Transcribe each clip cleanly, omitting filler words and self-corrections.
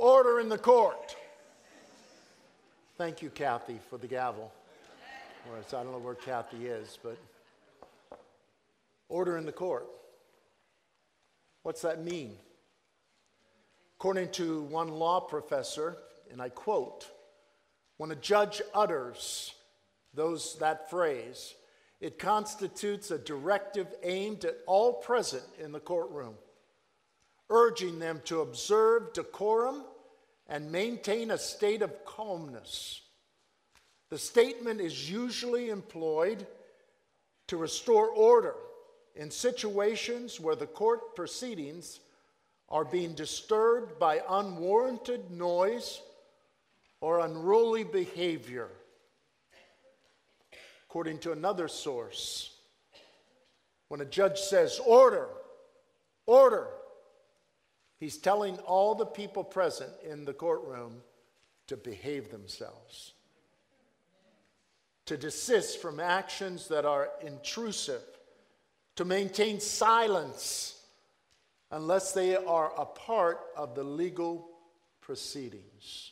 Order in the court. Thank you, Kathy, for the gavel. I don't know where Kathy is, but order in the court. What's that mean? According to one law professor, and I quote, when a judge utters that phrase, it constitutes a directive aimed at all present in the courtroom, urging them to observe decorum and maintain a state of calmness. The statement is usually employed to restore order in situations where the court proceedings are being disturbed by unwarranted noise or unruly behavior. According to another source, when a judge says, order, order, he's telling all the people present in the courtroom to behave themselves, to desist from actions that are intrusive, to maintain silence unless they are a part of the legal proceedings.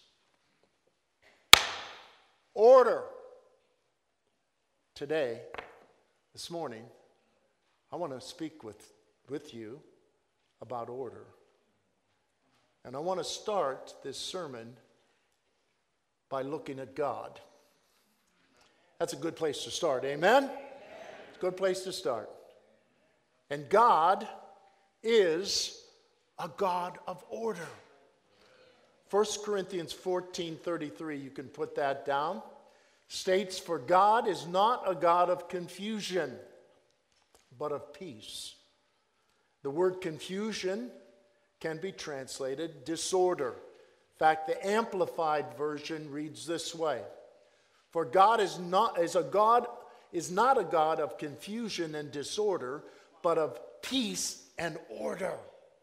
Order. Today, this morning, I want to speak with you about order. And I want to start this sermon by looking at God. That's a good place to start, amen? It's a good place to start. And God is a God of order. 1 Corinthians 14:33, you can put that down, states, for God is not a God of confusion, but of peace. The word confusion can be translated disorder. In fact, the Amplified Version reads this way: for God is not a God of confusion and disorder, but of peace and order.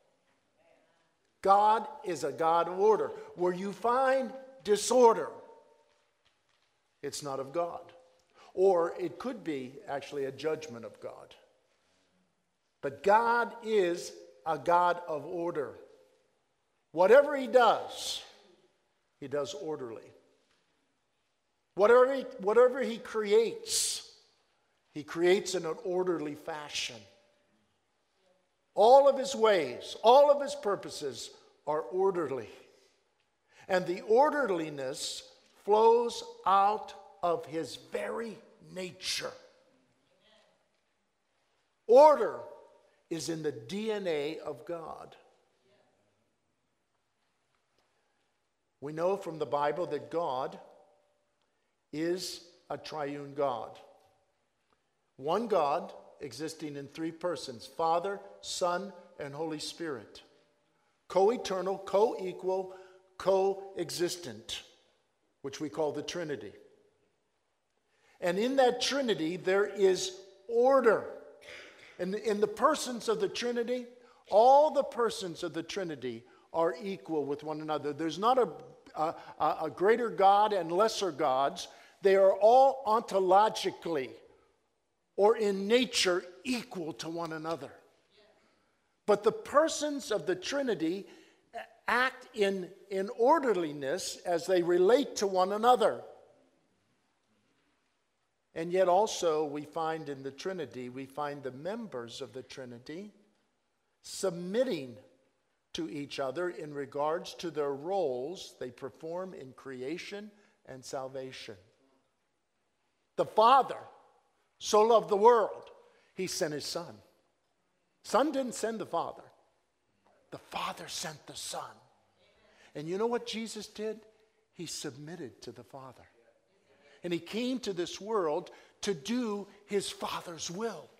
God is a God of order. Where you find disorder, it's not of God. Or it could be actually a judgment of God. But God is a God of order. Whatever he does orderly. Whatever he creates in an orderly fashion. All of his ways, all of his purposes are orderly. And the orderliness flows out of his very nature. Order is in the DNA of God. We know from the Bible that God is a triune God. One God existing in three persons: Father, Son, and Holy Spirit. Co-eternal, co-equal, co-existent, which we call the Trinity. And in that Trinity, there is order. In the persons of the Trinity, all the persons of the Trinity are equal with one another. There's not a greater God and lesser gods. They are all ontologically or in nature equal to one another. But the persons of the Trinity act in orderliness as they relate to one another. And yet also we find in the Trinity, we find the members of the Trinity submitting to each other in regards to their roles they perform in creation and salvation. The Father so loved the world, he sent his Son. Son didn't send the Father. The Father sent the Son. And you know what Jesus did? He submitted to the Father. And he came to this world to do his Father's will.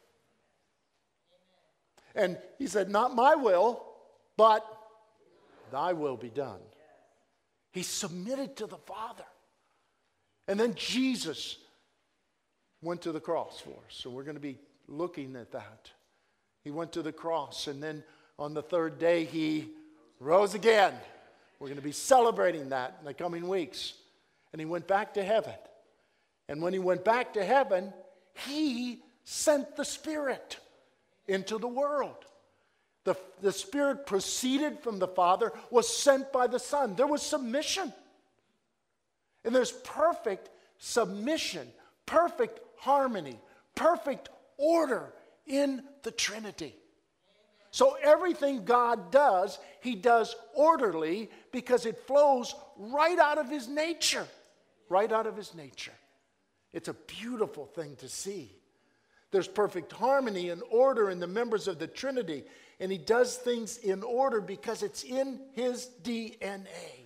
And he said, not my will, but thy will be done. He submitted to the Father. And then Jesus went to the cross for us. So we're going to be looking at that. He went to the cross, and then on the third day he rose again. We're going to be celebrating that in the coming weeks. And he went back to heaven. And when he went back to heaven, he sent the Spirit into the world. The Spirit proceeded from the Father, was sent by the Son. There was submission. And there's perfect submission, perfect harmony, perfect order in the Trinity. So everything God does, He does orderly because it flows right out of His nature. Right out of His nature. It's a beautiful thing to see. There's perfect harmony and order in the members of the Trinity. And He does things in order because it's in His DNA.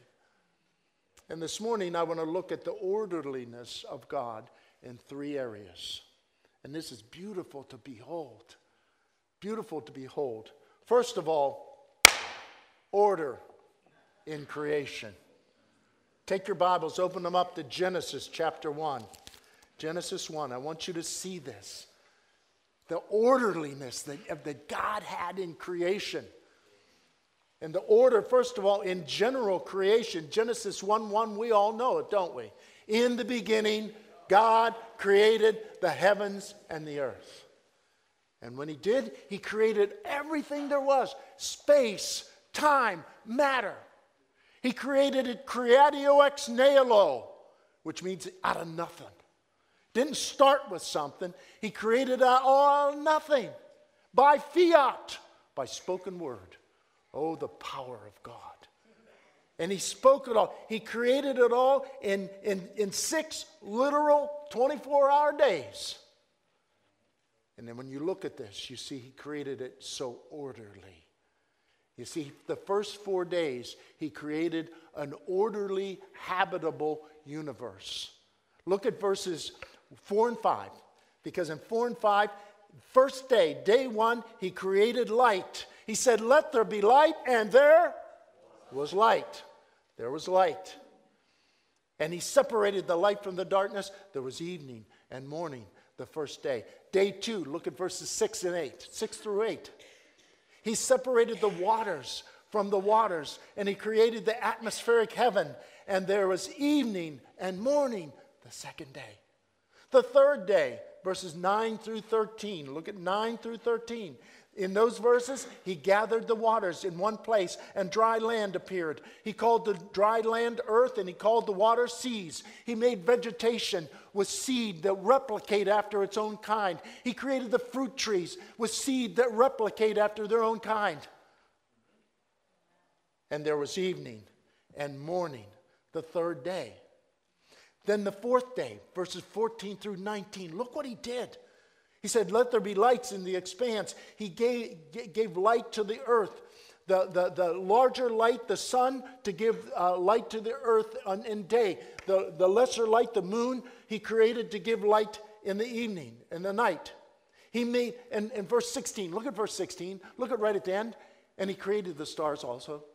And this morning I want to look at the orderliness of God in 3 areas. And this is beautiful to behold. Beautiful to behold. First of all, order in creation. Take your Bibles, open them up to Genesis chapter 1. Genesis 1. I want you to see this. The orderliness that God had in creation. And the order, first of all, in general creation, Genesis 1:1, we all know it, don't we? In the beginning, God created the heavens and the earth. And when He did, He created everything there was. Space, time, matter. He created it creatio ex nihilo, which means out of nothing. Didn't start with something. He created all nothing by fiat, by spoken word. Oh, the power of God. And He spoke it all. He created it all in 6 literal 24-hour days. And then when you look at this, you see He created it so orderly. You see, the first 4 days, He created an orderly, habitable universe. Look at verses 4 and 5. Because in 4 and 5, first day, day 1, He created light. He said, let there be light, and there was light. There was light. And He separated the light from the darkness. There was evening and morning the first day. Day 2, look at verses 6 and 8. 6 through 8. He separated the waters from the waters, and He created the atmospheric heaven. And there was evening and morning the second day. The third day, verses 9 through 13. Look at 9 through 13. In those verses, He gathered the waters in one place, and dry land appeared. He called the dry land earth, and He called the water seas. He made vegetation with seed that replicate after its own kind. He created the fruit trees with seed that replicate after their own kind. And there was evening and morning the third day. Then the fourth day, verses 14 through 19. Look what He did. He said, let there be lights in the expanse. He gave light to the earth. The larger light, the sun, to give light to the earth in day. The lesser light, the moon, He created to give light in the evening, in the night. He made, in verse 16, look at verse 16. Look at right at the end. And He created the stars also.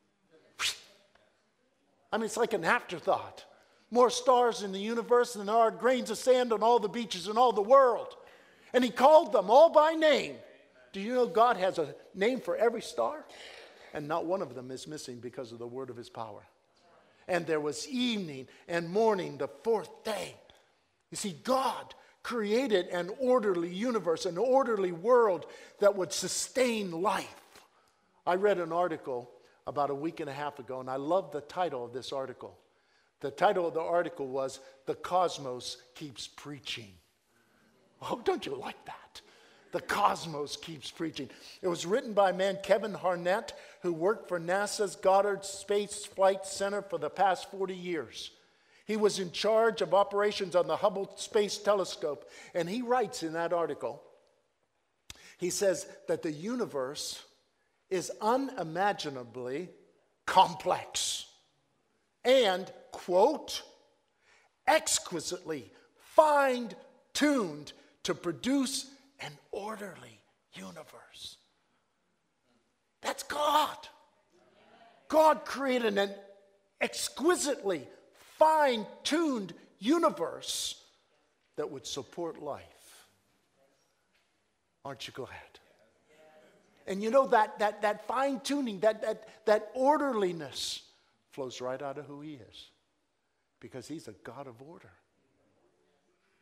I mean, it's like an afterthought. More stars in the universe than there are grains of sand on all the beaches in all the world. And He called them all by name. Do you know God has a name for every star? And not one of them is missing because of the word of His power. And there was evening and morning the fourth day. You see, God created an orderly universe, an orderly world that would sustain life. I read an article about a week and a half ago, and I love the title of this article. The title of the article was, "The Cosmos Keeps Preaching." Oh, don't you like that? The cosmos keeps preaching. It was written by a man, Kevin Harnett, who worked for NASA's Goddard Space Flight Center for the past 40 years. He was in charge of operations on the Hubble Space Telescope. And he writes in that article, he says that the universe is unimaginably complex and, quote, exquisitely fine-tuned to produce an orderly universe. That's God. God created an exquisitely fine-tuned universe that would support life. Aren't you glad? And you know that fine-tuning, that orderliness flows right out of who He is. Because He's a God of order.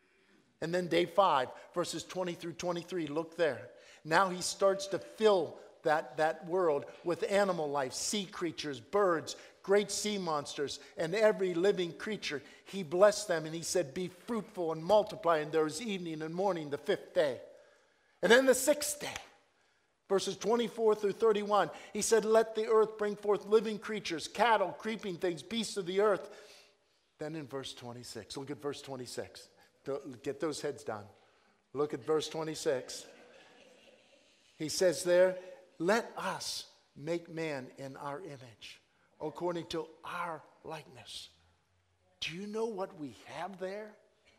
And then day 5, verses 20 through 23, look there. Now He starts to fill that world with animal life, sea creatures, birds, great sea monsters, and every living creature. He blessed them and he said, be fruitful and multiply. And there was evening and morning the fifth day. And then the sixth day, verses 24 through 31, he said, let the earth bring forth living creatures, cattle, creeping things, beasts of the earth. Then in verse 26, look at verse 26. Get those heads down. Look at verse 26. He says there, let us make man in our image, according to our likeness. Do you know what we have there?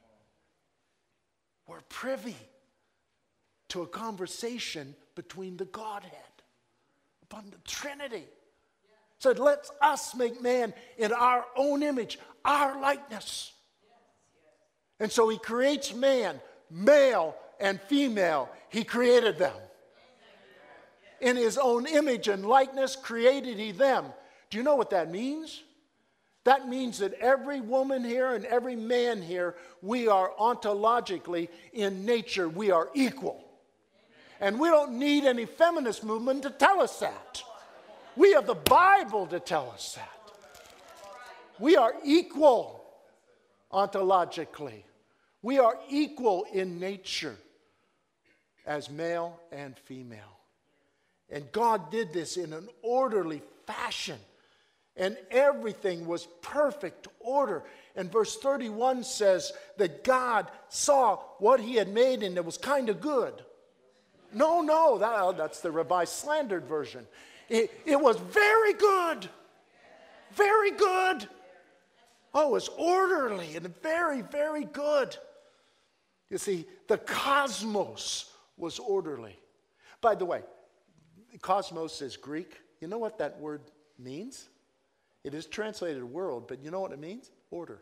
We're privy to a conversation between the Godhead, upon the Trinity. Said, let us make man in our own image, our likeness. And so he creates man, male and female. He created them. In his own image and likeness created he them. Do you know what that means? That means that every woman here and every man here, we are ontologically, in nature, we are equal. And we don't need any feminist movement to tell us that. We have the Bible to tell us that. We are equal ontologically. We are equal in nature as male and female. And God did this in an orderly fashion. And everything was perfect order. And verse 31 says that God saw what he had made and it was kind of good. No, that's the Revised Slandered version. It was very good. Very good. Oh, it was orderly and very, very good. You see, the cosmos was orderly. By the way, cosmos is Greek. You know what that word means? It is translated world, but you know what it means? Order.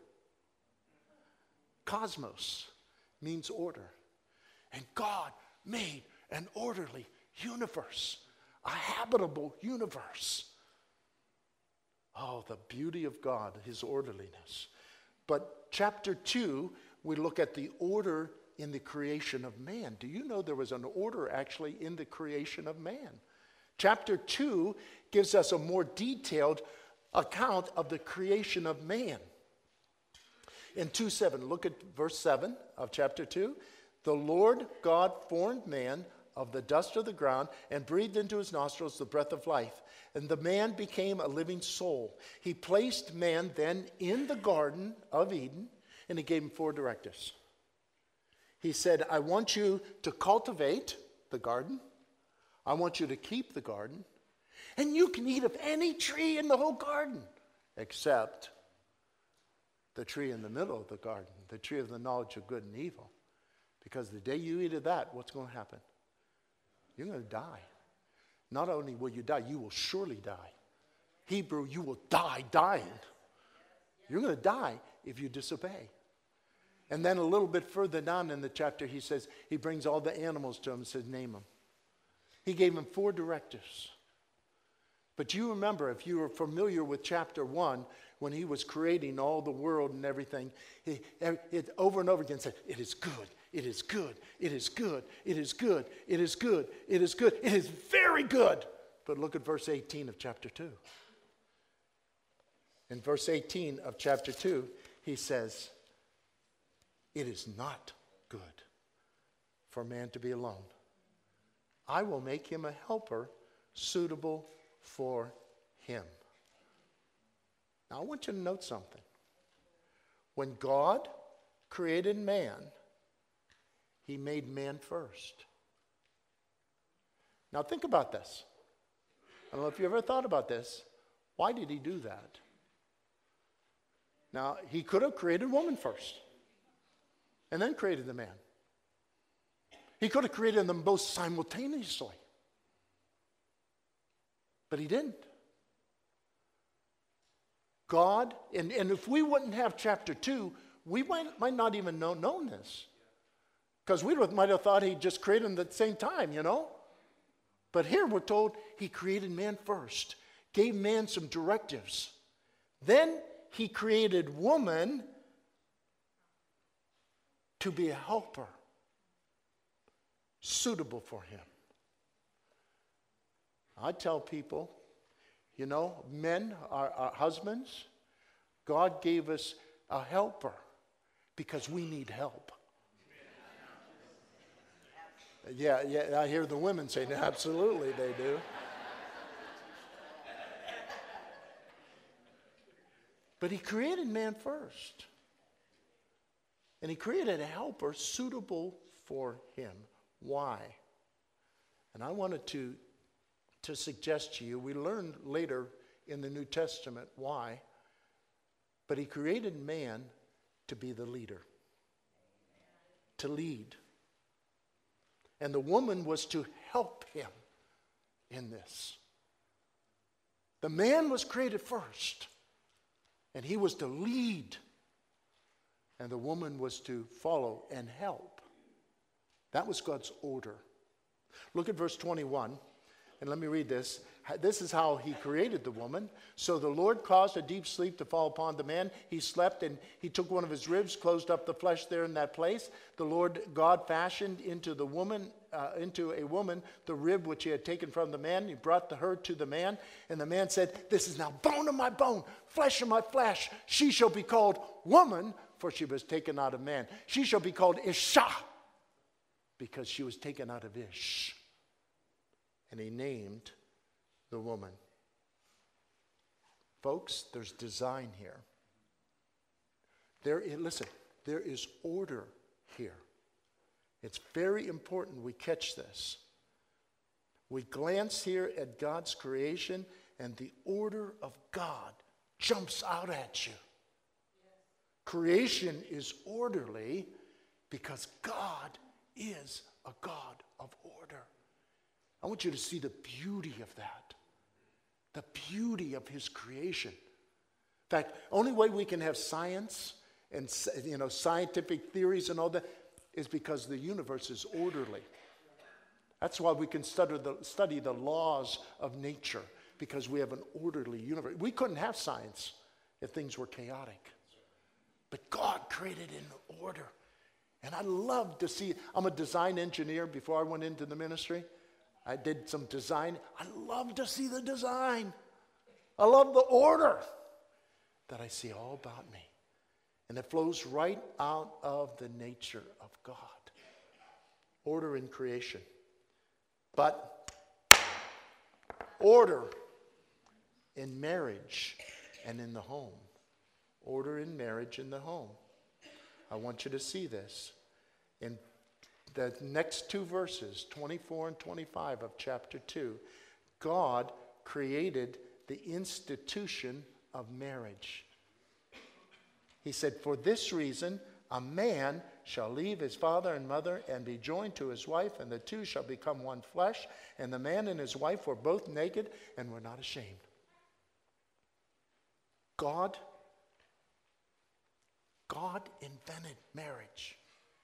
Cosmos means order. And God made an orderly universe, a habitable universe. Oh, the beauty of God, his orderliness. But chapter 2, we look at the order in the creation of man. Do you know there was an order actually in the creation of man? Chapter 2 gives us a more detailed account of the creation of man. In 2:7, look at verse 7 of chapter 2. The Lord God formed man of the dust of the ground and breathed into his nostrils the breath of life. And the man became a living soul. He placed man then in the Garden of Eden, and he gave him 4 directives. He said, I want you to cultivate the garden. I want you to keep the garden. And you can eat of any tree in the whole garden, except the tree in the middle of the garden, the tree of the knowledge of good and evil. Because the day you eat of that, what's going to happen? You're going to die. Not only will you die, you will surely die. Hebrew, you will die dying. You're going to die if you disobey. And then a little bit further down in the chapter, he says, he brings all the animals to him and says, name them. He gave him 4 directives. But you remember, if you were familiar with chapter 1, when he was creating all the world and everything, it over and over again said, it is good, it is good, it is good, it is good, it is good, it is good, it is very good. But look at verse 18 of chapter 2. In verse 18 of chapter 2, he says, it is not good for man to be alone. I will make him a helper suitable for him. Now I want you to note something. When God created man, he made man first. Now think about this. I don't know if you ever thought about this. Why did he do that? Now, he could have created woman first and then created the man. He could have created them both simultaneously. But he didn't. God, and if we wouldn't have chapter 2, we might not even known this. Because we might have thought he just created them at the same time, you know. But here we're told he created man first, gave man some directives. Then he created woman to be a helper, suitable for him. I tell people, you know, men, our husbands, God gave us a helper because we need help. Yeah, I hear the women say, absolutely they do. But he created man first. And he created a helper suitable for him. Why? And I wanted to suggest to you, we learn later in the New Testament why, but he created man to be the leader, to lead. And the woman was to help him in this. The man was created first, and he was to lead, and the woman was to follow and help. That was God's order. Look at verse 21, and let me read this. This is how he created the woman. So the Lord caused a deep sleep to fall upon the man. He slept, and he took one of his ribs, closed up the flesh there in that place. The Lord God fashioned into a woman the rib which he had taken from the man. He brought her to the man, and the man said, "This is now bone of my bone, flesh of my flesh. She shall be called woman, for she was taken out of man. She shall be called Isha, because she was taken out of Ish." And he named the woman. Folks, there's design here. Listen, there is order here. It's very important we catch this. We glance here at God's creation, and the order of God jumps out at you. Creation is orderly because God is a God of order. I want you to see the beauty of that. The beauty of his creation. In fact, only way we can have science and scientific theories and all that is because the universe is orderly. That's why we can study the laws of nature, because we have an orderly universe. We couldn't have science if things were chaotic. But God created in order. And I love to see, I'm a design engineer before I went into the ministry. I did some design. I love to see the design. I love the order that I see all about me. And it flows right out of the nature of God. Order in creation. But order in marriage and in the home. Order in marriage in the home. I want you to see this. In the next two verses, 24 and 25 of chapter 2, God created the institution of marriage. He said, "For this reason, a man shall leave his father and mother and be joined to his wife, and the two shall become one flesh. And the man and his wife were both naked and were not ashamed." God invented marriage.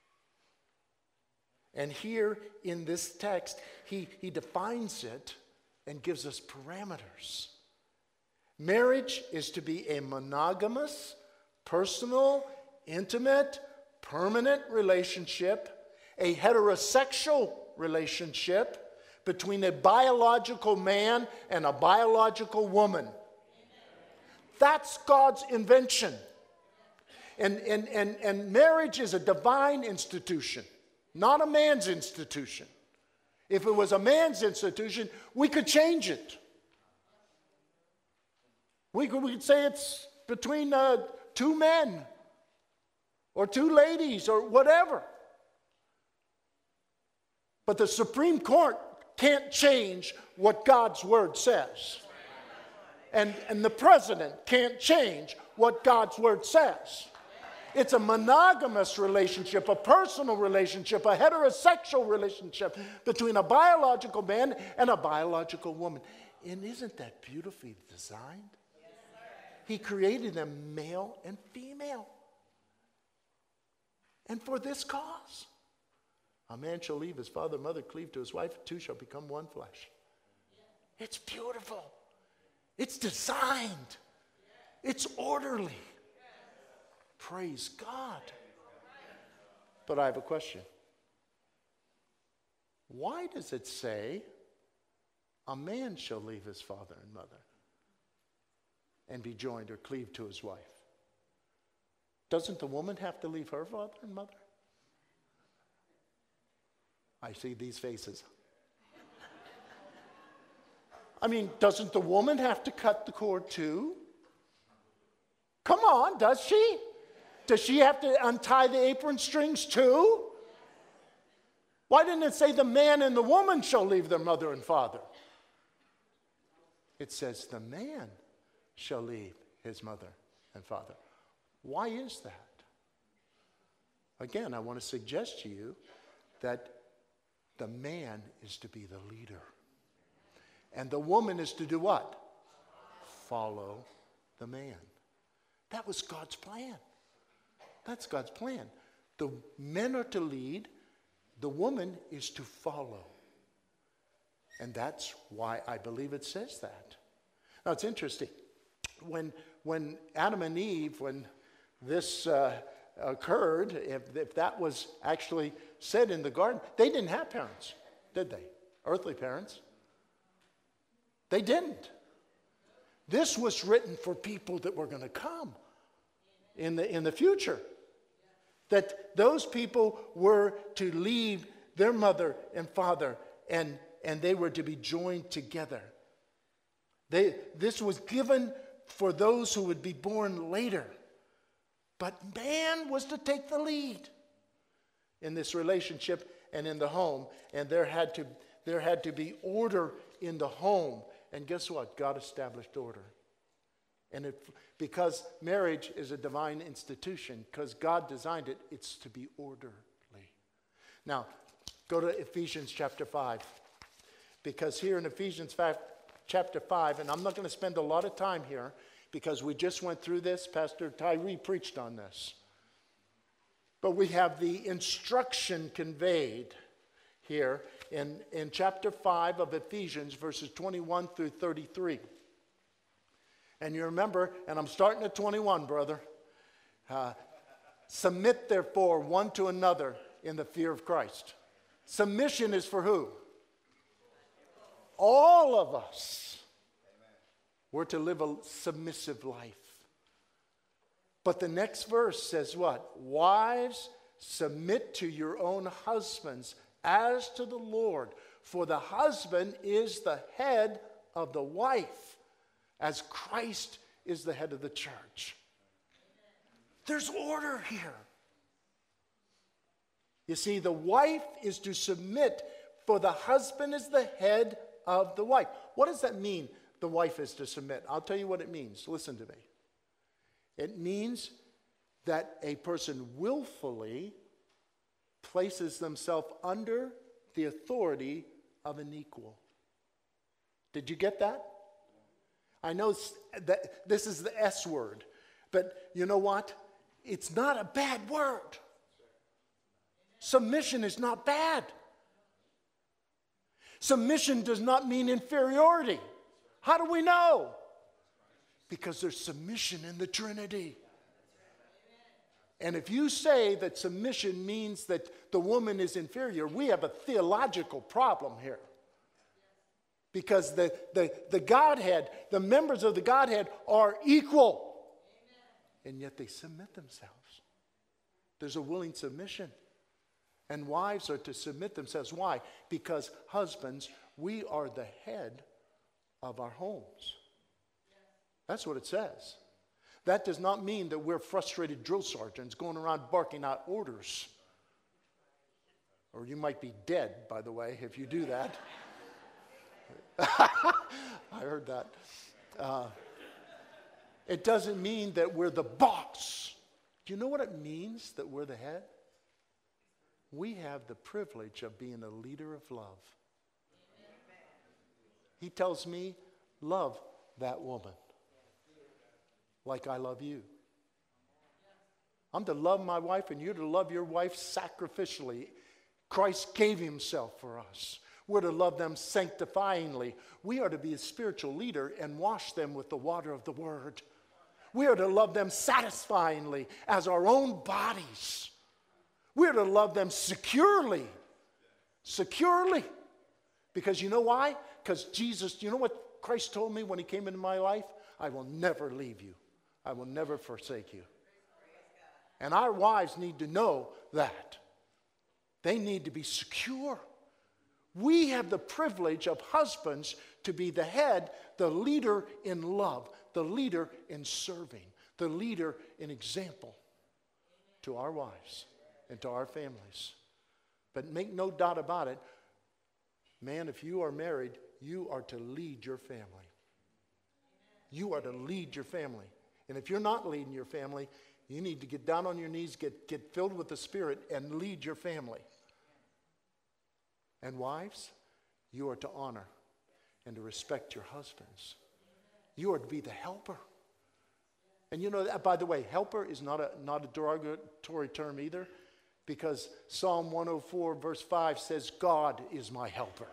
And here in this text, he defines it and gives us parameters. Marriage is to be a monogamous, personal, intimate, permanent relationship, a heterosexual relationship between a biological man and a biological woman. That's God's invention. And marriage is a divine institution, not a man's institution. If it was a man's institution, we could change it. We could say it's between two men or two ladies or whatever. But the Supreme Court can't change what God's Word says. And the president can't change what God's Word says. It's a monogamous relationship, a personal relationship, a heterosexual relationship between a biological man and a biological woman. And isn't that beautifully designed? He created them male and female. And for this cause, a man shall leave his father and mother, cleave to his wife, the two shall become one flesh. It's beautiful. It's designed. It's orderly. Praise God. But I have a question. Why does it say A man shall leave his father and mother and be joined or cleave to his wife. Doesn't the woman have to leave her father and mother? I see these faces. I mean, doesn't the woman have to cut the cord too? Come on, does she? Does she have to untie the apron strings too? Why didn't it say the man and the woman shall leave their mother and father? It says the man shall leave his mother and father. Why is that? Again, I want to suggest to you that the man is to be the leader. And the woman is to do what? Follow the man. That was God's plan. That's God's plan. The men are to lead. The woman is to follow. And that's why I believe it says that. Now, it's interesting. When Adam and Eve, when this occurred, if that was actually said in the garden, they didn't have parents, did they? Earthly parents. They didn't. This was written for people that were going to come in the future. That those people were to leave their mother and father and they were to be joined together. This was given for those who would be born later. But man was to take the lead in this relationship and in the home. And there had to be order in the home. And guess what? God established order. And because marriage is a divine institution, because God designed it, it's to be orderly. Now, go to Ephesians chapter 5. Because here in Ephesians 5, chapter 5, and I'm not going to spend a lot of time here, because we just went through this. Pastor Tyree preached on this. But we have the instruction conveyed here in chapter 5 of Ephesians, verses 21 through 33. And you remember, and I'm starting at 21, brother. Submit, therefore, one to another in the fear of Christ. Submission is for who? All of us. We're to live a submissive life. But the next verse says what? Wives, submit to your own husbands as to the Lord. For the husband is the head of the wife, as Christ is the head of the church. There's order here. You see, the wife is to submit, for the husband is the head of the wife. What does that mean, the wife is to submit? I'll tell you what it means. Listen to me. It means that a person willfully places themselves under the authority of an equal. Did you get that? I know that this is the S word, but you know what? It's not a bad word. Submission is not bad. Submission does not mean inferiority. How do we know? Because there's submission in the Trinity. And if you say that submission means that the woman is inferior, we have a theological problem here. Because the Godhead, the members of the Godhead are equal. And yet they submit themselves. There's a willing submission. And wives are to submit themselves. Why? Because husbands, we are the head of our homes. That's what it says. That does not mean that we're frustrated drill sergeants going around barking out orders. Or you might be dead, by the way, if you do that. I heard that. It doesn't mean that we're the boss. Do you know what it means that we're the head? We have the privilege of being a leader of love. He tells me, love that woman like I love you. I'm to love my wife, and you're to love your wife sacrificially. Christ gave himself for us. We're to love them sanctifyingly. We are to be a spiritual leader and wash them with the water of the word. We are to love them satisfyingly as our own bodies. We are to love them securely. Securely. Because you know why? Because Jesus, you know what Christ told me when he came into my life? I will never leave you. I will never forsake you. And our wives need to know that. They need to be secure. We have the privilege of husbands to be the head, the leader in love, the leader in serving, the leader in example to our wives and to our families. But make no doubt about it, man, if you are married, you are to lead your family. You are to lead your family. And if you're not leading your family, you need to get down on your knees, get filled with the Spirit, and lead your family. And wives, you are to honor and to respect your husbands. You are to be the helper. And you know, by the way, helper is not a derogatory term either, because Psalm 104 verse 5 says, God is my helper.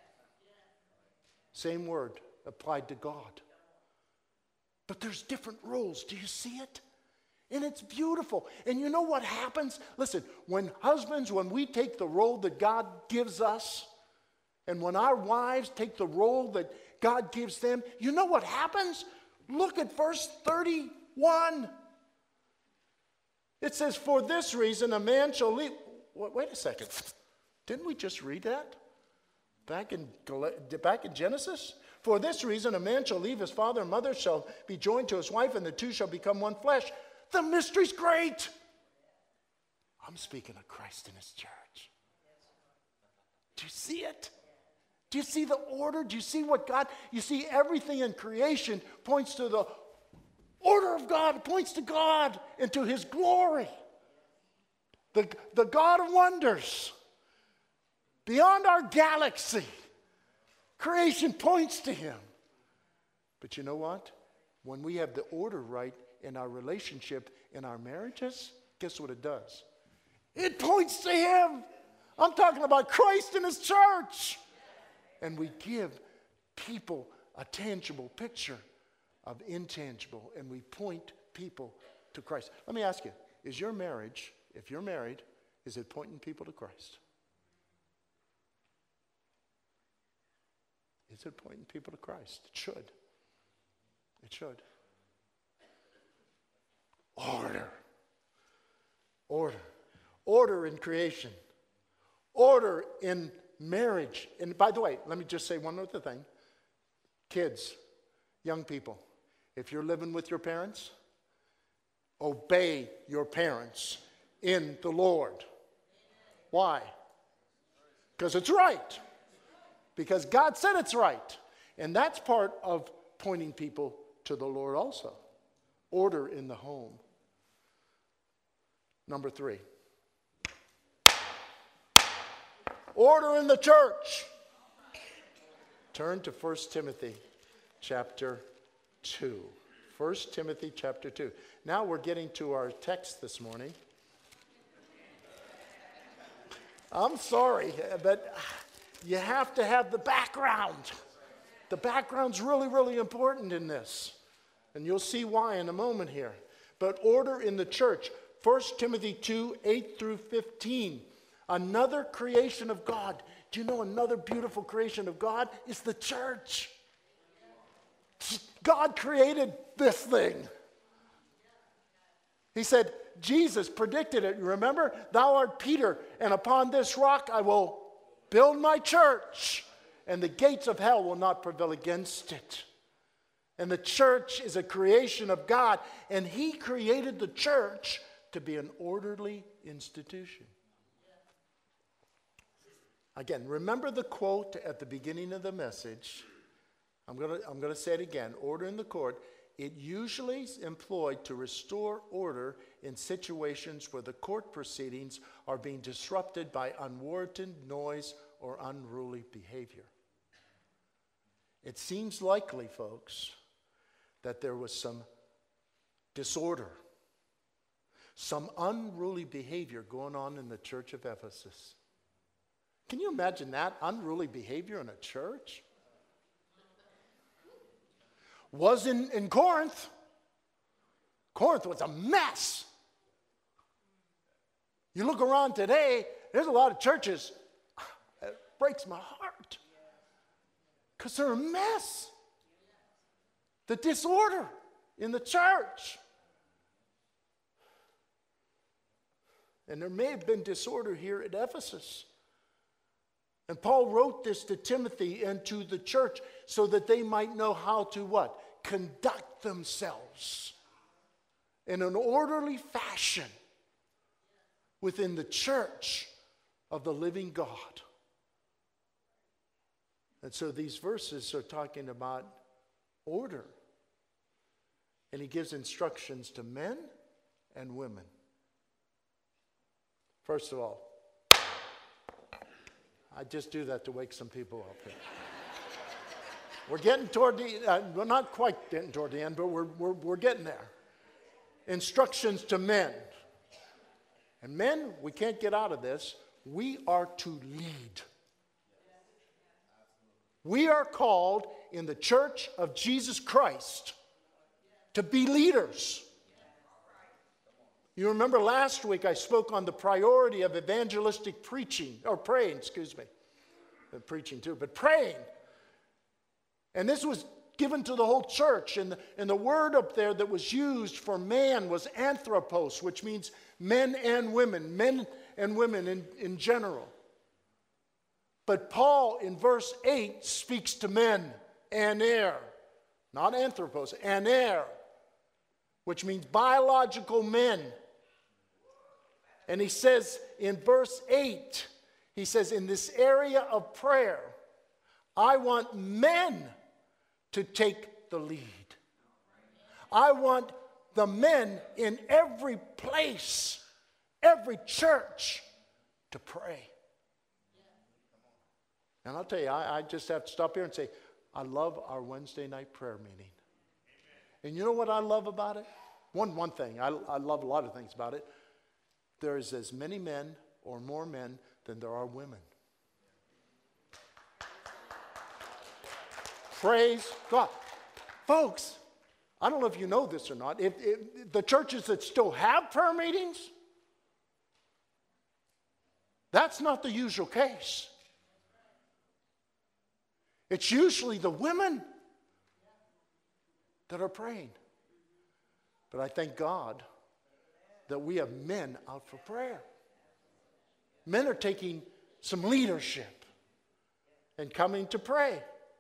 Same word applied to God. But there's different roles. Do you see it? And it's beautiful. And you know what happens? Listen, when we take the role that God gives us, and when our wives take the role that God gives them, you know what happens? Look at verse 31. It says, for this reason a man shall leave. Wait a second. Didn't we just read that? Back in Genesis? For this reason a man shall leave his father and mother, shall be joined to his wife, and the two shall become one flesh. The mystery's great. I'm speaking of Christ and his church. Do you see it? Do you see the order? Do you see what God, you see everything in creation points to the order of God, points to God and to his glory. The God of wonders. Beyond our galaxy, creation points to him. But you know what? When we have the order right in our relationship, in our marriages, guess what it does? It points to him. I'm talking about Christ and his church. And we give people a tangible picture of intangible, and we point people to Christ. Let me ask you, is your marriage, if you're married, is it pointing people to Christ? Is it pointing people to Christ? It should. It should. Order. Order. Order in creation. Order in marriage. And by the way, let me just say one other thing. Kids, young people, if you're living with your parents, obey your parents in the Lord. Why? Because it's right. Because God said it's right. And that's part of pointing people to the Lord also. Order in the home. Number 3. Order in the church. Turn to 1 Timothy chapter 2. 1 Timothy chapter 2. Now we're getting to our text this morning. I'm sorry, but you have to have the background. The background's really, really important in this. And you'll see why in a moment here. But order in the church. 1 Timothy 2, 8 through 15. Another creation of God. Do you know another beautiful creation of God is the church? God created this thing. He said, Jesus predicted it. Remember? Thou art Peter, and upon this rock I will build my church, and the gates of hell will not prevail against it. And the church is a creation of God, and he created the church to be an orderly institution. Again, remember the quote at the beginning of the message. I'm going to say it again. Order in the court. It usually is employed to restore order in situations where the court proceedings are being disrupted by unwarranted noise or unruly behavior. It seems likely, folks, that there was some disorder, some unruly behavior going on in the church of Ephesus. Can you imagine that? Unruly behavior in a church? Was in Corinth. Corinth was a mess. You look around today, there's a lot of churches. It breaks my heart. Because they're a mess. The disorder in the church. And there may have been disorder here at Ephesus. And Paul wrote this to Timothy and to the church so that they might know how to what? Conduct themselves in an orderly fashion within the church of the living God. And so these verses are talking about order. And he gives instructions to men and women. First of all, I just do that to wake some people up here. We're getting toward the, we're not quite getting toward the end, but we're getting there. Instructions to men. And men, we can't get out of this. We are to lead. We are called in the church of Jesus Christ to be leaders. You remember last week I spoke on the priority of evangelistic preaching, or praying, preaching too, but praying. And this was given to the whole church. And the word up there that was used for man was anthropos, which means men and women in general. But Paul in verse 8 speaks to men, aner, not anthropos, aner, which means biological men. And he says in verse 8, he says, in this area of prayer, I want men to take the lead. I want the men in every place, every church, to pray. And I'll tell you, I just have to stop here and say, I love our Wednesday night prayer meeting. And you know what I love about it? One thing, I love a lot of things about it. There is as many men or more men than there are women. Praise God. Folks, I don't know if you know this or not. If the churches that still have prayer meetings, that's not the usual case. It's usually the women that are praying. But I thank God that we have men out for prayer. Men are taking some leadership and coming to pray.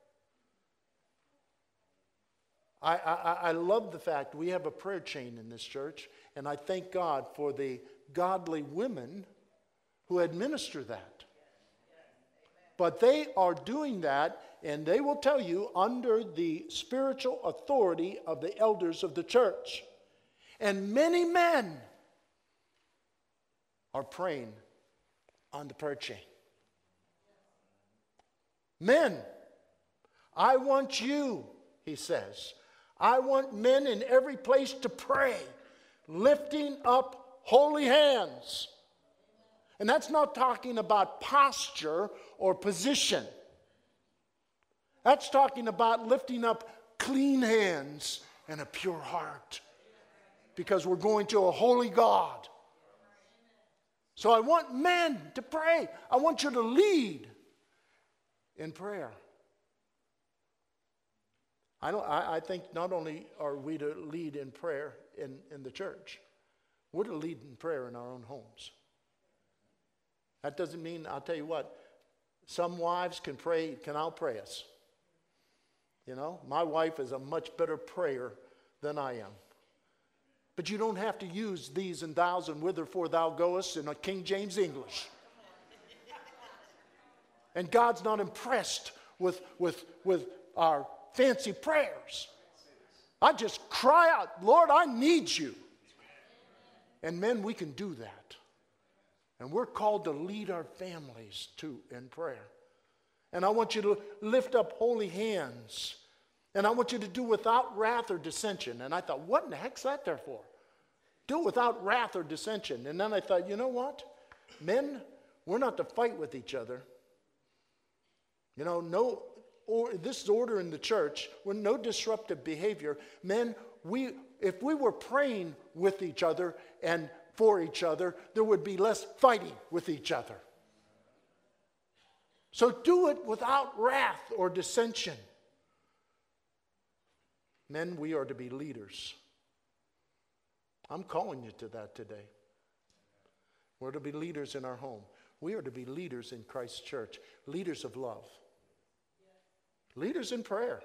I love the fact we have a prayer chain in this church, and I thank God for the godly women who administer that. But they are doing that, and they will tell you, under the spiritual authority of the elders of the church. And many men are praying on the prayer chain. Men, I want you, he says, I want men in every place to pray, lifting up holy hands. And that's not talking about posture or position. That's talking about lifting up clean hands and a pure heart. Because we're going to a holy God. So I want men to pray. I want you to lead in prayer. I think not only are we to lead in prayer in the church, we're to lead in prayer in our own homes. That doesn't mean, I'll tell you what, some wives can out-pray us. You know, my wife is a much better prayer than I am. But you don't have to use these and thous and whitherfore thou goest in a King James English. And God's not impressed with our fancy prayers. I just cry out, Lord, I need you. And men, we can do that. And we're called to lead our families too in prayer. And I want you to lift up holy hands. And I want you to do without wrath or dissension. And I thought, what in the heck's that there for? Do it without wrath or dissension. And then I thought, you know what? Men, we're not to fight with each other. You know, this is order in the church. We're no disruptive behavior. Men, if we were praying with each other and for each other, there would be less fighting with each other. So do it without wrath or dissension. Men, we are to be leaders. I'm calling you to that today. We're to be leaders in our home. We are to be leaders in Christ's church, leaders of love, leaders in prayer.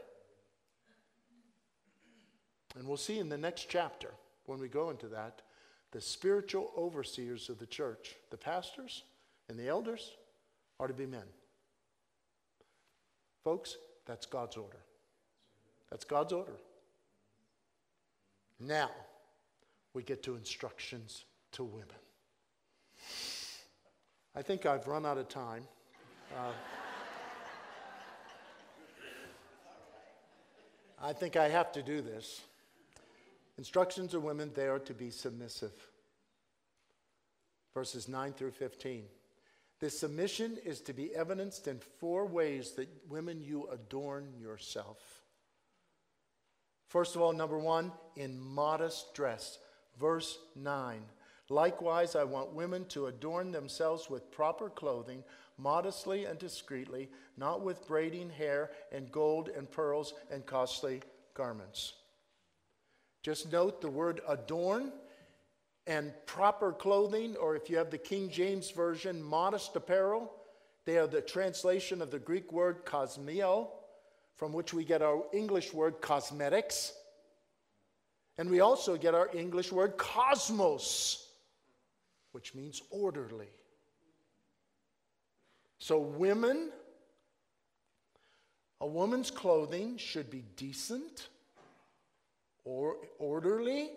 And we'll see in the next chapter, when we go into that, the spiritual overseers of the church, the pastors and the elders, are to be men. Folks, that's God's order. That's God's order. Now, we get to instructions to women. I think I've run out of time. I think I have to do this. Instructions to women, they are to be submissive. Verses 9 through 15. This submission is to be evidenced in 4 ways that women, you adorn yourself. First of all, number 1, in modest dress. Verse 9. Likewise, I want women to adorn themselves with proper clothing, modestly and discreetly, not with braiding hair and gold and pearls and costly garments. Just note the word adorn and proper clothing, or if you have the King James Version, modest apparel. They are the translation of the Greek word kosmeo, from which we get our English word cosmetics. And we also get our English word cosmos, which means orderly. So women, a woman's clothing should be decent, or orderly,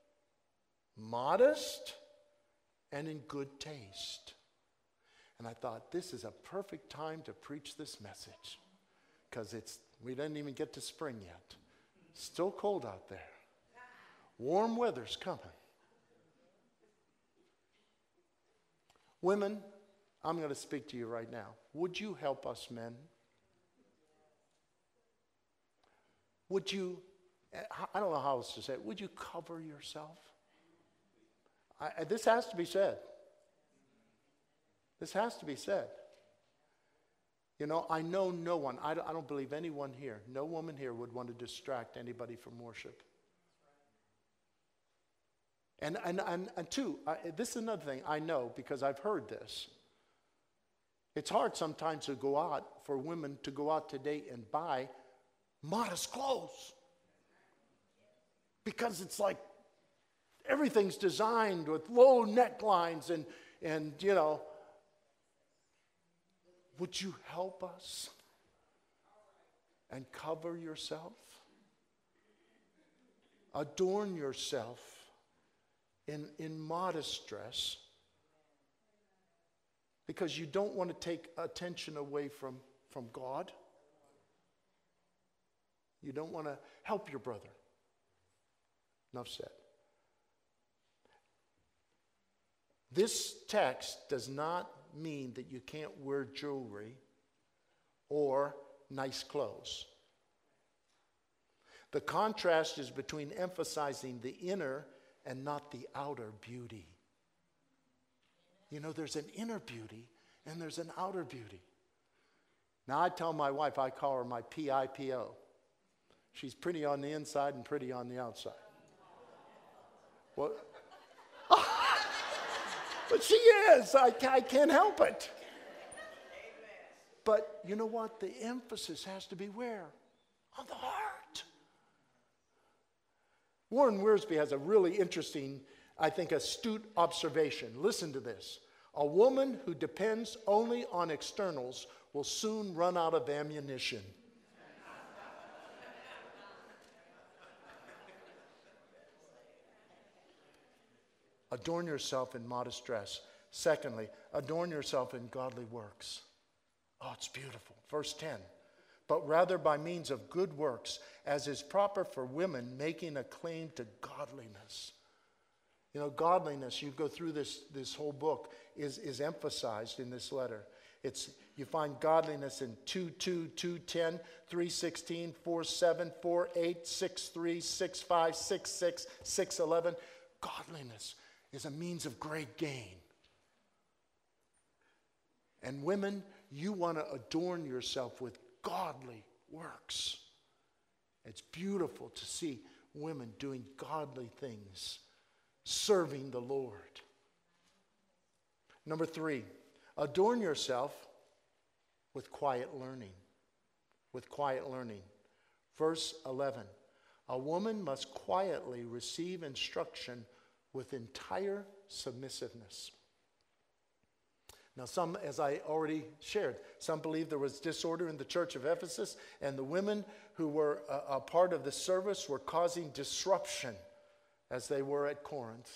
modest, and in good taste. And I thought, this is a perfect time to preach this message, because we didn't even get to spring yet. Still cold out there. Warm weather's coming. Women, I'm going to speak to you right now. Would you help us men? Would you, I don't know how else to say it, would you cover yourself? This has to be said. This has to be said. You know, I know no one, I don't believe anyone here, no woman here would want to distract anybody from worship. And two, this is another thing I know because I've heard this. It's hard sometimes to go out, for women to go out today and buy modest clothes. Because it's like everything's designed with low necklines and you know. Would you help us and cover yourself? Adorn yourself in modest dress, because you don't want to take attention away from God. You don't want to help your brother. Enough said. This text does not mean that you can't wear jewelry or nice clothes. The contrast is between emphasizing the inner and not the outer beauty. You know, there's an inner beauty and there's an outer beauty. Now, I tell my wife, I call her my PIPO. She's pretty on the inside and pretty on the outside. Well, but she is. I can't help it. But you know what? The emphasis has to be where? On the heart. Warren Wiersbe has a really interesting, I think, astute observation. Listen to this. A woman who depends only on externals will soon run out of ammunition. Adorn yourself in modest dress. Secondly, adorn yourself in godly works. Oh, it's beautiful. Verse 10. But rather by means of good works, as is proper for women making a claim to godliness. You know, godliness, you go through this whole book, is emphasized in this letter. You find godliness in 2:2, 2:10, 3:16, 4:7, 4:8, 6:3, 6:5, 6:6, 6:11. Godliness is a means of great gain. And women, you want to adorn yourself with godly works. It's beautiful to see women doing godly things, serving the Lord. Number 3, adorn yourself with quiet learning. With quiet learning. Verse 11, a woman must quietly receive instruction with entire submissiveness. Now some, as I already shared, some believe there was disorder in the church of Ephesus, and the women who were a part of the service were causing disruption as they were at Corinth.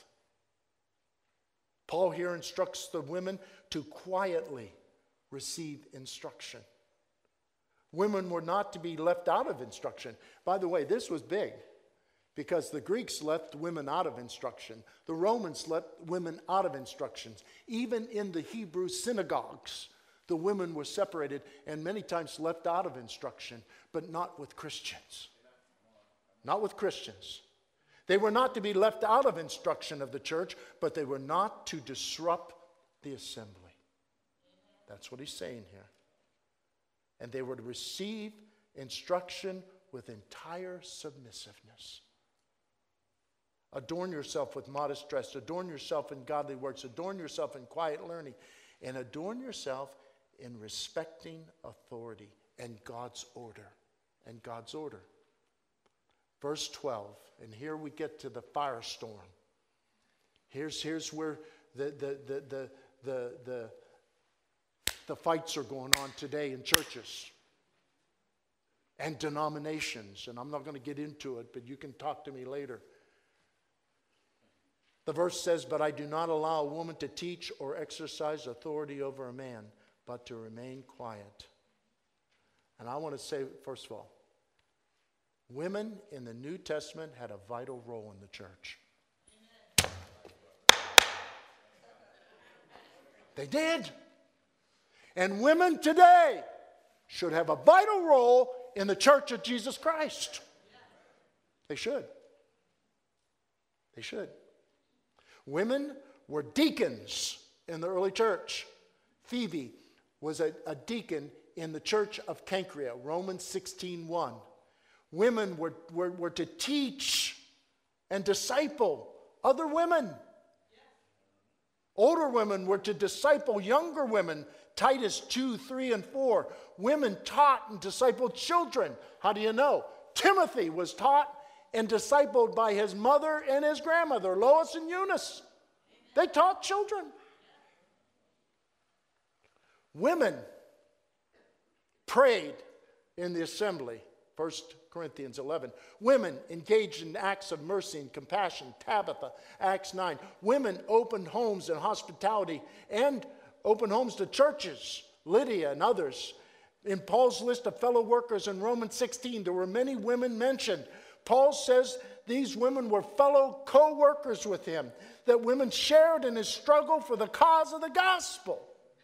Paul here instructs the women to quietly receive instruction. Women were not to be left out of instruction. By the way, this was big because the Greeks left women out of instruction. The Romans left women out of instructions. Even in the Hebrew synagogues, the women were separated and many times left out of instruction, but not with Christians. Not with Christians. They were not to be left out of instruction of the church, but they were not to disrupt the assembly. That's what he's saying here. And they were to receive instruction with entire submissiveness. Adorn yourself with modest dress. Adorn yourself in godly works. Adorn yourself in quiet learning. And adorn yourself in respecting authority and God's order. And God's order. Verse 12. And here we get to the firestorm. Here's where the fights are going on today in churches and denominations. And I'm not going to get into it, but you can talk to me later. The verse says, but I do not allow a woman to teach or exercise authority over a man, but to remain quiet. And I want to say, first of all, women in the New Testament had a vital role in the church. They did. And women today should have a vital role in the church of Jesus Christ. They should. They should. Women were deacons in the early church. Phoebe was a deacon in the church of Cenchrea, Romans 16:1. Women were to teach and disciple other women. Older women were to disciple younger women, Titus 2:3 and 4. Women taught and discipled children. How do you know? Timothy was taught and discipled by his mother and his grandmother, Lois and Eunice. They taught children. Women prayed in the assembly. 1 Corinthians 11. Women engaged in acts of mercy and compassion. Tabitha, Acts 9. Women opened homes and hospitality and opened homes to churches. Lydia and others. In Paul's list of fellow workers in Romans 16, there were many women mentioned. Paul says these women were fellow co-workers with him, that women shared in his struggle for the cause of the gospel.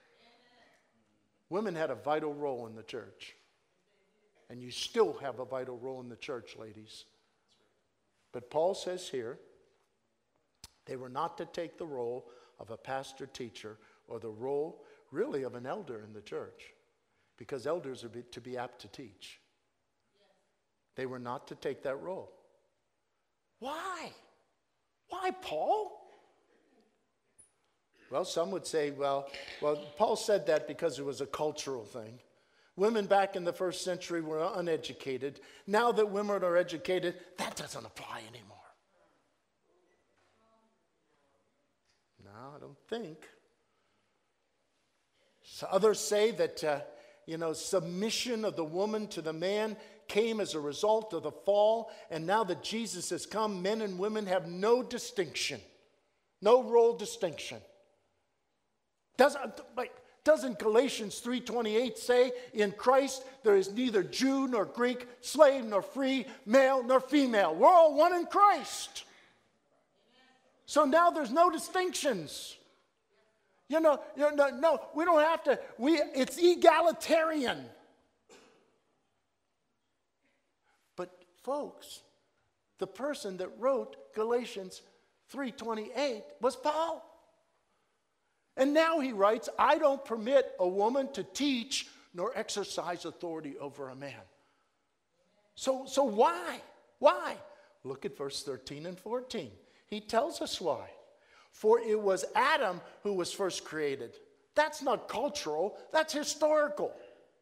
Women had a vital role in the church. And you still have a vital role in the church, ladies. But Paul says here, they were not to take the role of a pastor teacher or the role really of an elder in the church, because elders are to be apt to teach. They were not to take that role. Why? Why, Paul? Well, some would say, well, Paul said that because it was a cultural thing. Women back in the first century were uneducated. Now that women are educated, that doesn't apply anymore. No, I don't think. So others say that, submission of the woman to the man came as a result of the fall. And now that Jesus has come, men and women have no distinction. No role distinction. Doesn't Galatians 3:28 say, in Christ there is neither Jew nor Greek, slave nor free, male nor female. We're all one in Christ. So now there's no distinctions. No, we don't have to. It's egalitarian. But folks, the person that wrote Galatians 3:28 was Paul. And now he writes, I don't permit a woman to teach nor exercise authority over a man. So why? Why? Look at verse 13 and 14. He tells us why. For it was Adam who was first created. That's not cultural, that's historical.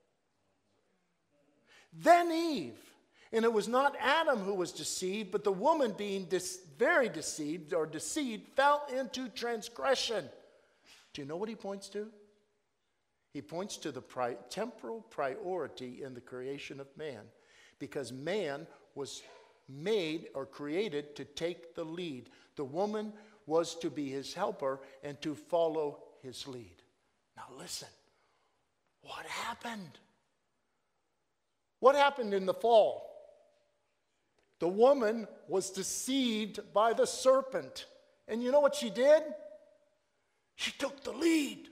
Then Eve. And it was not Adam who was deceived, but the woman being very deceived fell into transgression. Do you know what he points to? He points to the temporal priority in the creation of man, because man was made or created to take the lead. The woman was to be his helper and to follow his lead. Now listen, what happened? What happened in the fall? The woman was deceived by the serpent. And you know what she did? She took the lead.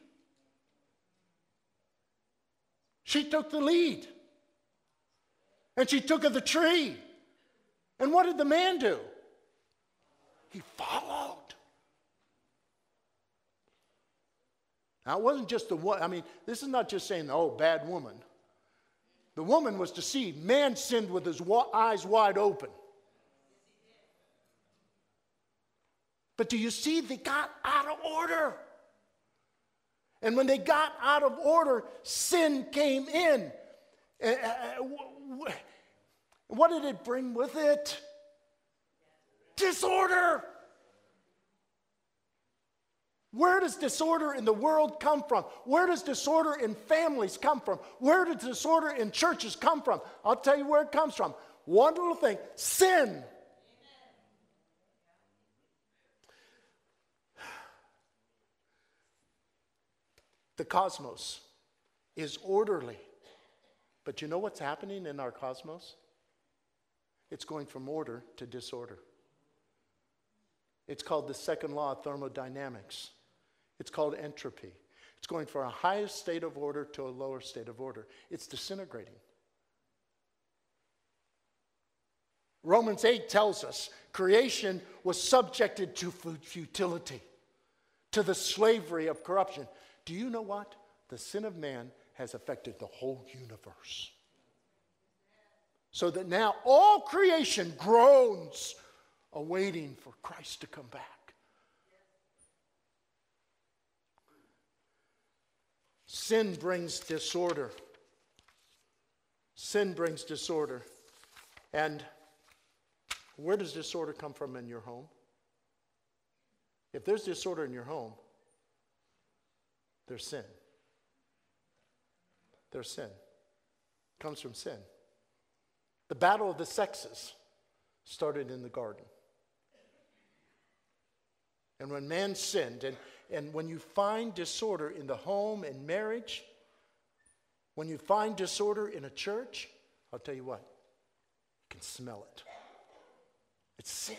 She took the lead. And she took of the tree. And what did the man do? He followed. Now, it wasn't just the one. I mean, this is not just saying, oh, bad woman. The woman was deceived. Man sinned with his eyes wide open. But do you see, they got out of order. And when they got out of order, sin came in. What did it bring with it? Disorder. Where does disorder in the world come from? Where does disorder in families come from? Where does disorder in churches come from? I'll tell you where it comes from. One little thing, sin. The cosmos is orderly. But you know what's happening in our cosmos? It's going from order to disorder. It's called the second law of thermodynamics. It's called entropy. It's going from a highest state of order to a lower state of order. It's disintegrating. Romans 8 tells us creation was subjected to futility, to the slavery of corruption. Do you know what? The sin of man has affected the whole universe. So that now all creation groans, awaiting for Christ to come back. Sin brings disorder. Sin brings disorder. And where does disorder come from in your home? If there's disorder in your home, there's sin. There's sin. It comes from sin. The battle of the sexes started in the garden. And when man sinned, and when you find disorder in the home and marriage, when you find disorder in a church, I'll tell you what, you can smell it. It's sin.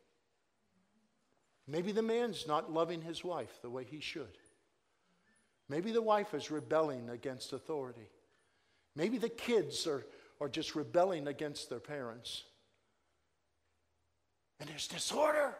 Maybe the man's not loving his wife the way he should. Maybe the wife is rebelling against authority. Maybe the kids are just rebelling against their parents. And there's disorder.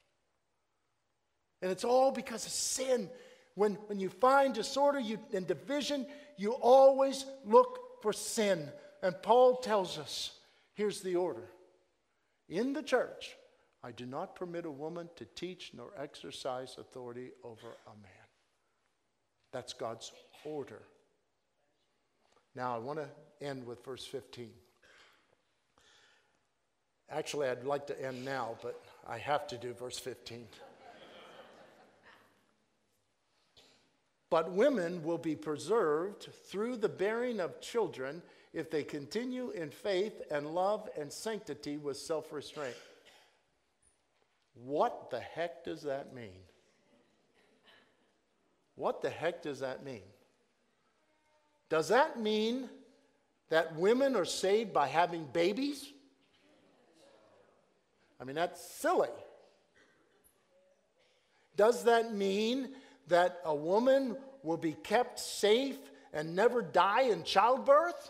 And it's all because of sin. When you find disorder and division, you always look for sin. And Paul tells us, here's the order. In the church, I do not permit a woman to teach nor exercise authority over a man. That's God's order. Now, I want to end with verse 15. Actually, I'd like to end now, but I have to do verse 15. But women will be preserved through the bearing of children if they continue in faith and love and sanctity with self-restraint. What the heck does that mean? What the heck does that mean? Does that mean that women are saved by having babies? I mean, that's silly. Does that mean that a woman will be kept safe and never die in childbirth?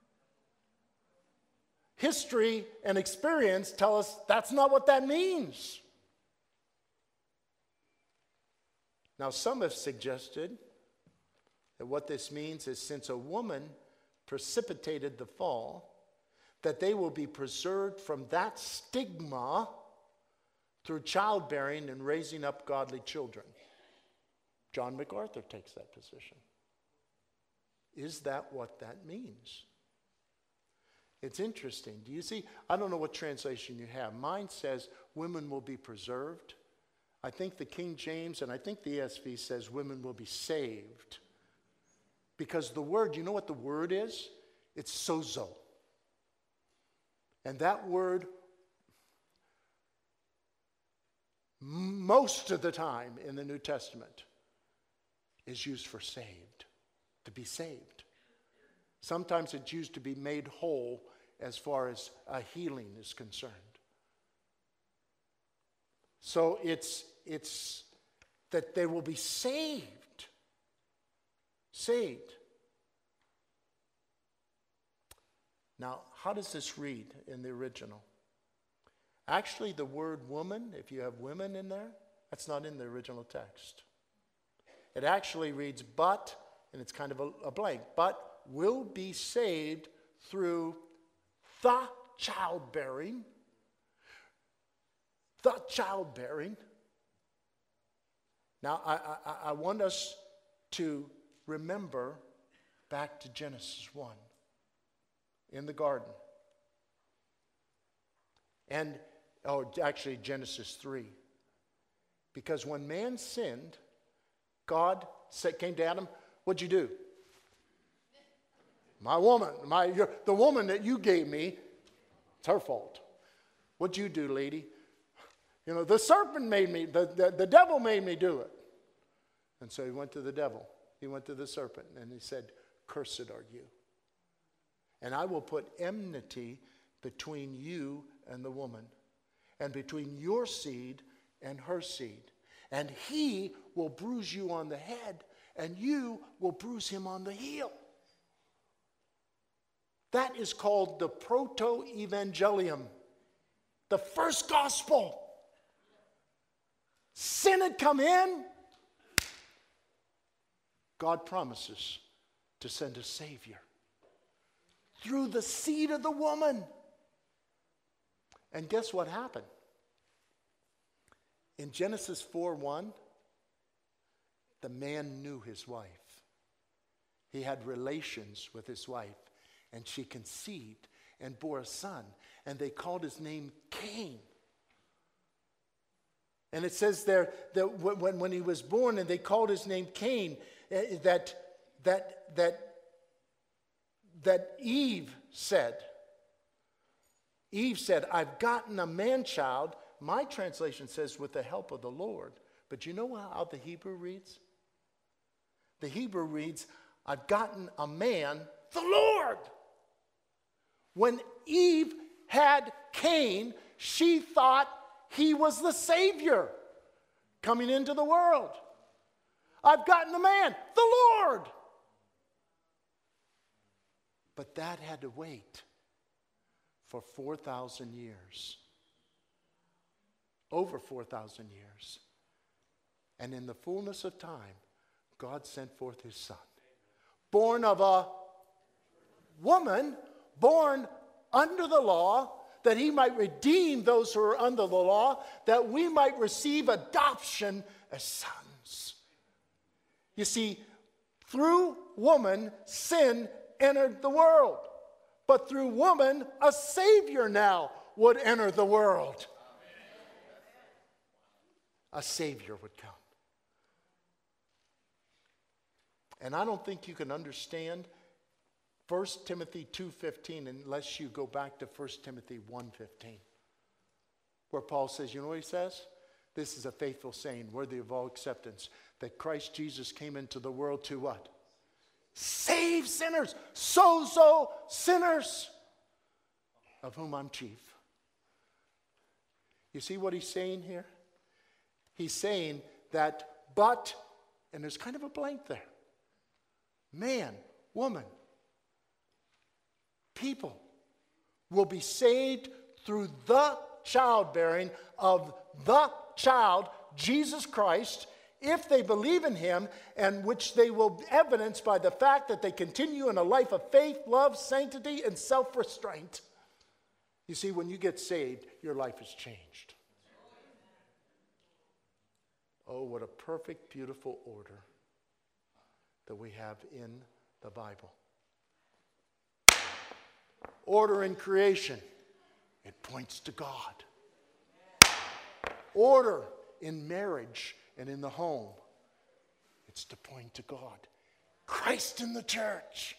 History and experience tell us that's not what that means. Now, some have suggested that what this means is since a woman precipitated the fall, that they will be preserved from that stigma through childbearing and raising up godly children. John MacArthur takes that position. Is that what that means? It's interesting. Do you see? I don't know what translation you have. Mine says women will be preserved. I think the King James and I think the ESV says women will be saved. Because the word, you know what the word is? It's sozo. And that word, most of the time in the New Testament, is used for saved, to be saved. Sometimes it's used to be made whole as far as a healing is concerned. So it's that they will be saved. Saved. Now, how does this read in the original? Actually, the word woman, if you have women in there, that's not in the original text. It actually reads but, and it's kind of a blank, but will be saved through the childbearing. The childbearing. Now, I want us to remember back to Genesis 1 in the garden. And, actually Genesis 3. Because when man sinned, God came to Adam, what'd you do? My woman, the woman that you gave me, it's her fault. What'd you do, lady? You know, the serpent made me, the devil made me do it. And so he went to the devil. He went to the serpent and he said, cursed are you. And I will put enmity between you and the woman, and between your seed and her seed. And he will bruise you on the head, and you will bruise him on the heel. That is called the proto-evangelium, the first gospel. Sin had come in. God promises to send a Savior through the seed of the woman. And guess what happened? In Genesis 4:1, the man knew his wife. He had relations with his wife, and she conceived and bore a son, and they called his name Cain. And it says there that when he was born and they called his name Cain, that Eve said, I've gotten a man-child. My translation says with the help of the Lord. But you know how the Hebrew reads? The Hebrew reads, I've gotten a man, the Lord. When Eve had Cain, she thought he was the Savior coming into the world. I've gotten a man, the Lord. But that had to wait for 4,000 years. Over 4,000 years. And in the fullness of time, God sent forth his son. Born of a woman, born under the law, that he might redeem those who are under the law, that we might receive adoption as sons. You see, through woman, sin entered the world. But through woman, a Savior now would enter the world. A Savior would come. And I don't think you can understand 1 Timothy 2:15 unless you go back to 1 Timothy 1:15, where Paul says, you know what he says? This is a faithful saying, worthy of all acceptance, that Christ Jesus came into the world to what? Save sinners, sozo sinners, of whom I'm chief. You see what he's saying here? He's saying that, but, and there's kind of a blank there. Man, woman, people will be saved through the childbearing of the child, Jesus Christ, if they believe in him, and which they will evidence by the fact that they continue in a life of faith, love, sanctity, and self-restraint. You see, when you get saved, your life is changed. Oh, what a perfect, beautiful order that we have in the Bible. Order in creation, it points to God. Order in marriage and in the home, it's to point to God. Christ in the church.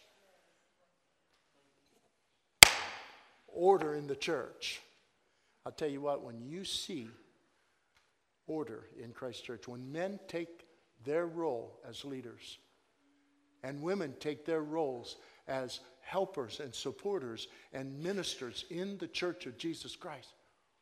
Order in the church. I'll tell you what, when you see order in Christ Church, when men take their role as leaders and women take their roles as helpers and supporters and ministers in the church of Jesus Christ,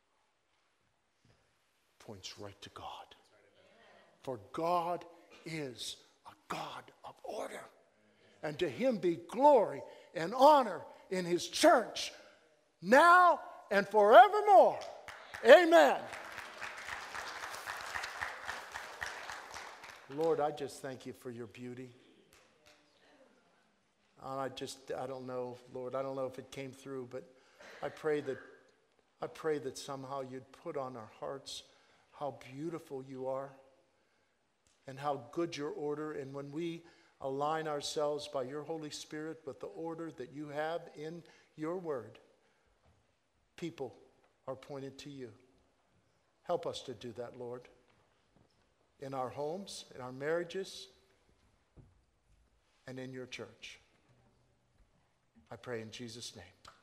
points right to God. For God is a God of order. And to him be glory and honor in his church now and forevermore. Amen. Lord, I just thank you for your beauty. I don't know, Lord, I don't know if it came through, but I pray that somehow you'd put on our hearts how beautiful you are and how good your order. And when we align ourselves by your Holy Spirit with the order that you have in your word, people are pointed to you. Help us to do that, Lord, in our homes, in our marriages, and in your church. I pray in Jesus' name.